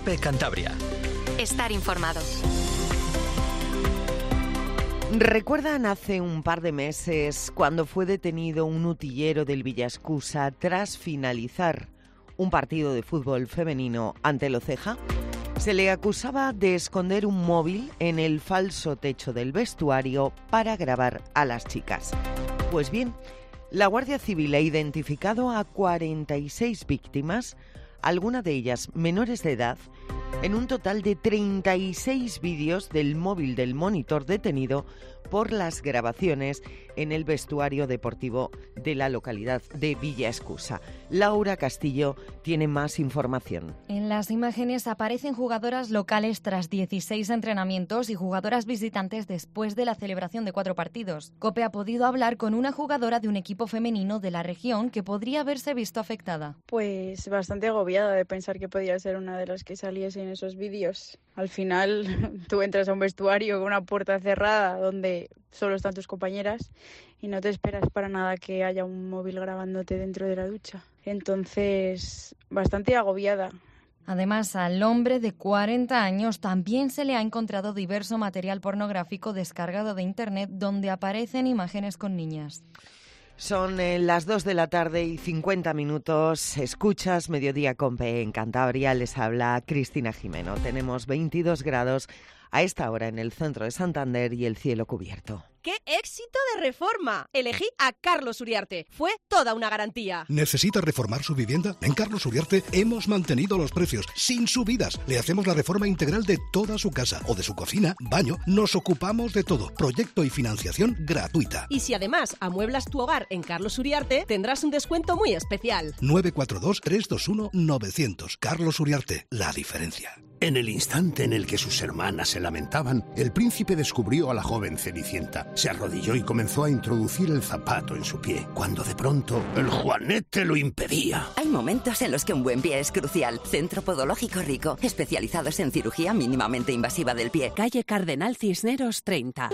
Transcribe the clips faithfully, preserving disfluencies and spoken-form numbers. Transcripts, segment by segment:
COPE Cantabria. Estar informado. ¿Recuerdan hace un par de meses cuando fue detenido un utillero del Villaescusa tras finalizar un partido de fútbol femenino ante el Oceja? Se le acusaba de esconder un móvil en el falso techo del vestuario para grabar a las chicas. Pues bien, la Guardia Civil ha identificado a cuarenta y seis víctimas, algunas de ellas menores de edad, en un total de treinta y seis vídeos del móvil del monitor detenido por las grabaciones en el vestuario deportivo de la localidad de Villaescusa. Laura Castillo tiene más información. En las imágenes aparecen jugadoras locales tras dieciséis entrenamientos y jugadoras visitantes después de la celebración de cuatro partidos. COPE ha podido hablar con una jugadora de un equipo femenino de la región que podría haberse visto afectada. Pues bastante agobiada de pensar que podía ser una de las que saliese en esos vídeos. Al final tú entras a un vestuario con una puerta cerrada donde solo están tus compañeras y no te esperas para nada que haya un móvil grabándote dentro de la ducha. Entonces, bastante agobiada. Además, al hombre de cuarenta años también se le ha encontrado diverso material pornográfico descargado de internet donde aparecen imágenes con niñas. Son eh, las dos de la tarde y cincuenta minutos. Escuchas Mediodía COPE en Cantabria. Les habla Cristina Jimeno. Tenemos veintidós grados a esta hora en el centro de Santander y el cielo cubierto. ¡Qué éxito de reforma! Elegí a Carlos Uriarte. Fue toda una garantía. ¿Necesita reformar su vivienda? En Carlos Uriarte hemos mantenido los precios sin subidas. Le hacemos la reforma integral de toda su casa o de su cocina, baño. Nos ocupamos de todo. Proyecto y financiación gratuita. Y si además amueblas tu hogar en Carlos Uriarte, tendrás un descuento muy especial. nueve cuatro dos, tres dos uno, nueve cero cero. Carlos Uriarte, la diferencia. En el instante en el que sus hermanas se lamentaban, el príncipe descubrió a la joven Cenicienta. Se arrodilló y comenzó a introducir el zapato en su pie, cuando de pronto el juanete lo impedía. Hay momentos en los que un buen pie es crucial. Centro Podológico Rico, especializados en cirugía mínimamente invasiva del pie. Calle Cardenal Cisneros treinta.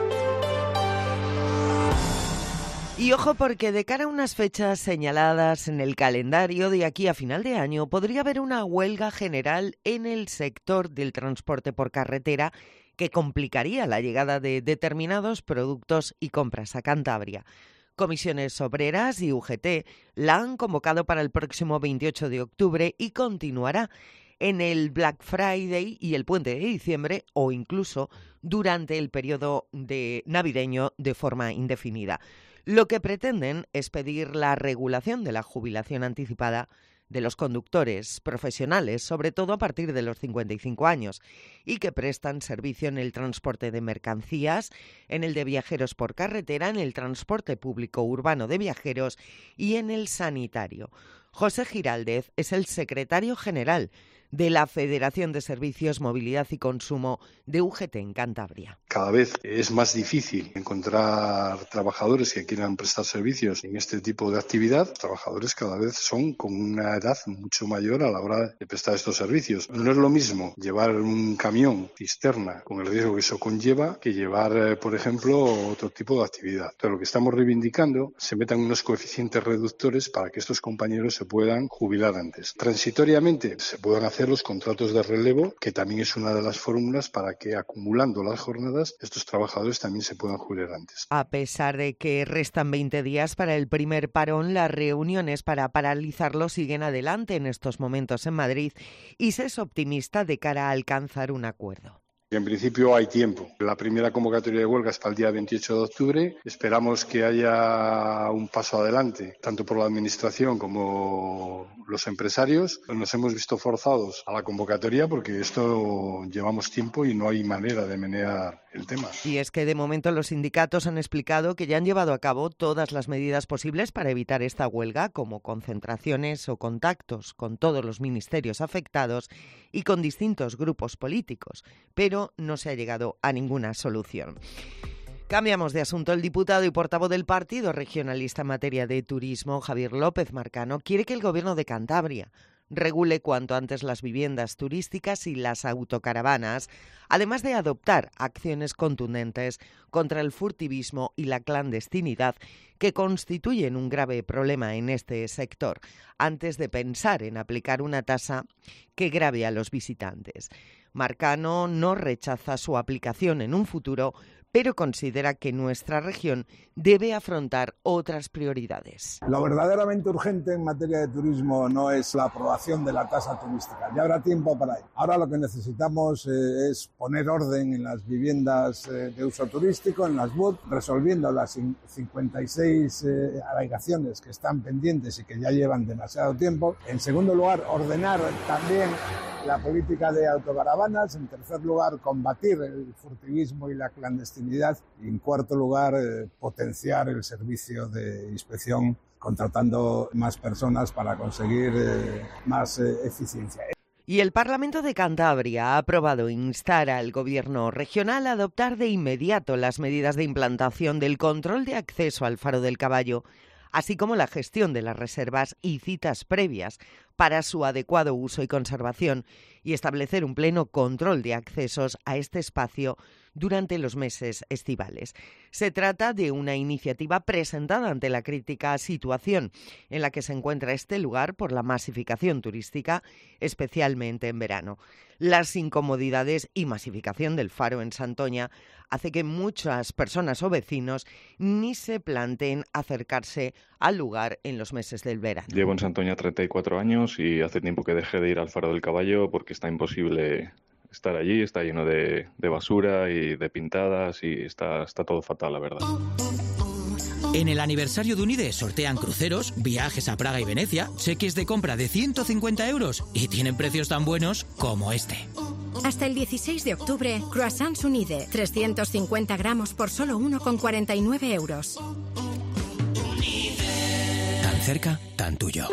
Y ojo, porque de cara a unas fechas señaladas en el calendario de aquí a final de año, podría haber una huelga general en el sector del transporte por carretera que complicaría la llegada de determinados productos y compras a Cantabria. Comisiones Obreras y U G T la han convocado para el próximo veintiocho de octubre y continuará en el Black Friday y el puente de diciembre o incluso durante el periodo de navideño de forma indefinida. Lo que pretenden es pedir la regulación de la jubilación anticipada de los conductores profesionales, sobre todo a partir de los cincuenta y cinco años, y que prestan servicio en el transporte de mercancías, en el de viajeros por carretera, en el transporte público urbano de viajeros y en el sanitario. José Giraldez es el secretario general de la Federación de Servicios, Movilidad y Consumo de U G T en Cantabria. Cada vez es más difícil encontrar trabajadores que quieran prestar servicios en este tipo de actividad. Los trabajadores cada vez son con una edad mucho mayor a la hora de prestar estos servicios. No es lo mismo llevar un camión cisterna con el riesgo que eso conlleva que llevar, por ejemplo, otro tipo de actividad. Entonces, lo que estamos reivindicando, se metan unos coeficientes reductores para que estos compañeros se puedan jubilar antes. Transitoriamente se puedan hacer los contratos de relevo, que también es una de las fórmulas para que, acumulando las jornadas, estos trabajadores también se puedan jubilar antes. A pesar de que restan veinte días para el primer parón, las reuniones para paralizarlo siguen adelante en estos momentos en Madrid y se es optimista de cara a alcanzar un acuerdo. En principio hay tiempo. La primera convocatoria de huelga es para el día veintiocho de octubre. Esperamos que haya un paso adelante, tanto por la Administración como los empresarios. Nos hemos visto forzados a la convocatoria porque esto llevamos tiempo y no hay manera de menear el tema. Y es que de momento los sindicatos han explicado que ya han llevado a cabo todas las medidas posibles para evitar esta huelga, como concentraciones o contactos con todos los ministerios afectados y con distintos grupos políticos, pero no se ha llegado a ninguna solución. Cambiamos de asunto. El diputado y portavoz del Partido Regionalista en materia de turismo, Javier López Marcano, quiere que el Gobierno de Cantabria regule cuanto antes las viviendas turísticas y las autocaravanas, además de adoptar acciones contundentes contra el furtivismo y la clandestinidad que constituyen un grave problema en este sector, antes de pensar en aplicar una tasa que grave a los visitantes. Marcano no rechaza su aplicación en un futuro, pero considera que nuestra región debe afrontar otras prioridades. Lo verdaderamente urgente en materia de turismo no es la aprobación de la tasa turística, ya habrá tiempo para ello. Ahora lo que necesitamos eh, es poner orden en las viviendas eh, de uso turístico, en las B U T, resolviendo las cincuenta y seis eh, alegaciones que están pendientes y que ya llevan demasiado tiempo. En segundo lugar, ordenar también la política de autocaravanas. En tercer lugar, combatir el furtivismo y la clandestinidad. Y en cuarto lugar, eh, potenciar el servicio de inspección, contratando más personas para conseguir eh, más eh, eficiencia. Y el Parlamento de Cantabria ha aprobado instar al Gobierno regional a adoptar de inmediato las medidas de implantación del control de acceso al Faro del Caballo, así como la gestión de las reservas y citas previas para su adecuado uso y conservación, y establecer un pleno control de accesos a este espacio durante los meses estivales. Se trata de una iniciativa presentada ante la crítica situación en la que se encuentra este lugar por la masificación turística, especialmente en verano. Las incomodidades y masificación del Faro en Santoña hace que muchas personas o vecinos ni se planteen acercarse al lugar en los meses del verano. Llevo en Santoña treinta y cuatro años y hace tiempo que dejé de ir al Faro del Caballo porque está imposible estar allí, está lleno de, de basura y de pintadas y está, está todo fatal, la verdad. En el aniversario de Unide sortean cruceros, viajes a Praga y Venecia, cheques de compra de ciento cincuenta euros y tienen precios tan buenos como este. Hasta el dieciséis de octubre, Croissants Unide, trescientos cincuenta gramos por solo uno con cuarenta y nueve euros. Tan cerca, tan tuyo.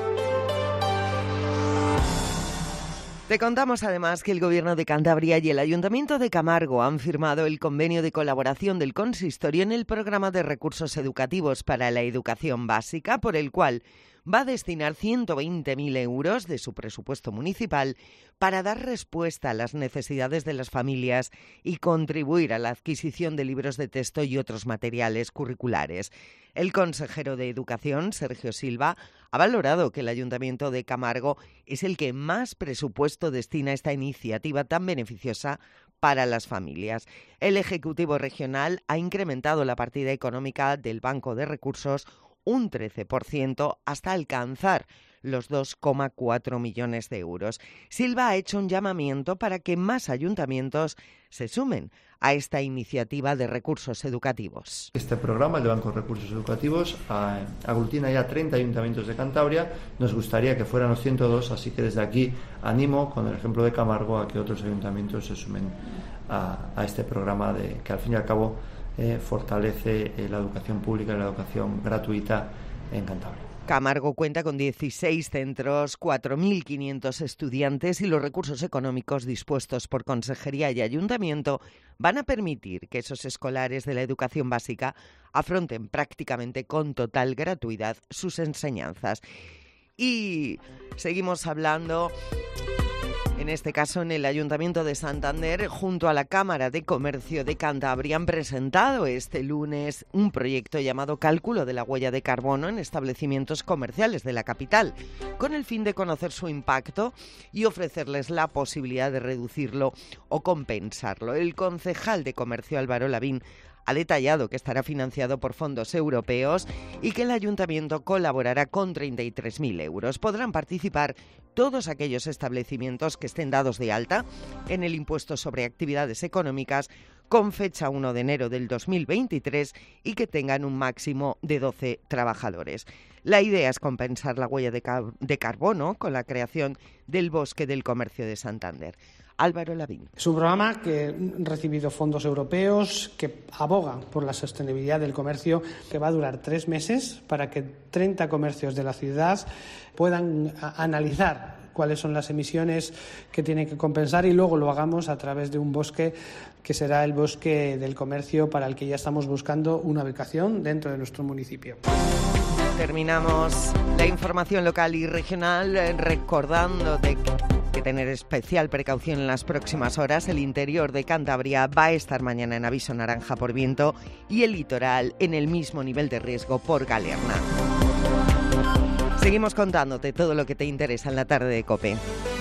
Te contamos además que el Gobierno de Cantabria y el Ayuntamiento de Camargo han firmado el convenio de colaboración del consistorio en el programa de recursos educativos para la educación básica, por el cual va a destinar ciento veinte mil euros de su presupuesto municipal para dar respuesta a las necesidades de las familias y contribuir a la adquisición de libros de texto y otros materiales curriculares. El consejero de Educación, Sergio Silva, ha valorado que el Ayuntamiento de Camargo es el que más presupuesto destina a esta iniciativa tan beneficiosa para las familias. El Ejecutivo Regional ha incrementado la partida económica del Banco de Recursos un trece por ciento hasta alcanzar los dos coma cuatro millones de euros. Silva ha hecho un llamamiento para que más ayuntamientos se sumen a esta iniciativa de recursos educativos. Este programa, el de Banco de Recursos Educativos, aglutina ya treinta ayuntamientos de Cantabria. Nos gustaría que fueran los ciento dos, así que desde aquí animo, con el ejemplo de Camargo, a que otros ayuntamientos se sumen a, a este programa de, que al fin y al cabo eh, fortalece eh, la educación pública y la educación gratuita en Cantabria. Camargo cuenta con dieciséis centros, cuatro mil quinientos estudiantes y los recursos económicos dispuestos por Consejería y Ayuntamiento van a permitir que esos escolares de la educación básica afronten prácticamente con total gratuidad sus enseñanzas. Y seguimos hablando, en este caso en el Ayuntamiento de Santander, junto a la Cámara de Comercio de Cantabria, han presentado este lunes un proyecto llamado Cálculo de la huella de carbono en establecimientos comerciales de la capital, con el fin de conocer su impacto y ofrecerles la posibilidad de reducirlo o compensarlo. El concejal de Comercio, Álvaro Lavín, ha detallado que estará financiado por fondos europeos y que el Ayuntamiento colaborará con treinta y tres mil euros. Podrán participar todos aquellos establecimientos que estén dados de alta en el impuesto sobre actividades económicas con fecha primero de enero del dos mil veintitrés y que tengan un máximo de doce trabajadores. La idea es compensar la huella de, car- de carbono con la creación del Bosque del Comercio de Santander. Álvaro Lavín. Es un programa que ha recibido fondos europeos, que aboga por la sostenibilidad del comercio, que va a durar tres meses para que treinta comercios de la ciudad puedan analizar cuáles son las emisiones que tienen que compensar y luego lo hagamos a través de un bosque que será el Bosque del Comercio, para el que ya estamos buscando una ubicación dentro de nuestro municipio. Terminamos la información local y regional eh, recordándote que tener especial precaución en las próximas horas. El interior de Cantabria va a estar mañana en aviso naranja por viento y el litoral en el mismo nivel de riesgo por galerna. Seguimos contándote todo lo que te interesa en la tarde de COPE.